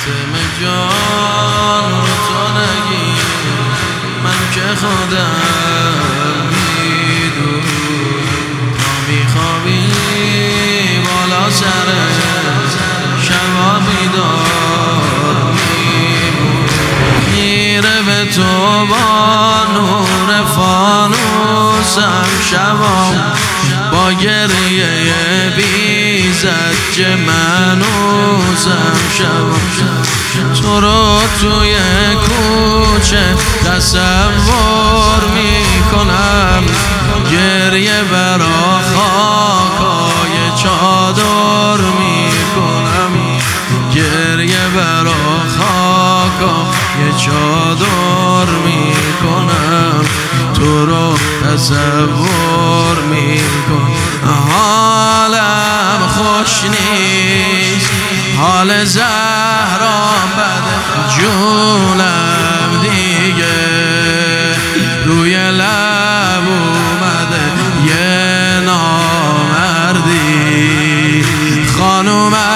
دم جان رو تو نگیر، من که خودم میدون تا میخوابی بالا سر شبا بیدار میمون. خیره به تو با نور فانوسم شبا، با گریه بی زج منوزم شبا. تو رو توی کوچه تصور میکنم، گریه برا خاکای چادر میکنم، گریه برا خاکای چادر میکنم. تو رو تصور میکنم. حالم خوش نیست، حال زهرام بده، جونم دیگه روی لب اومده. یه نامردی خانوم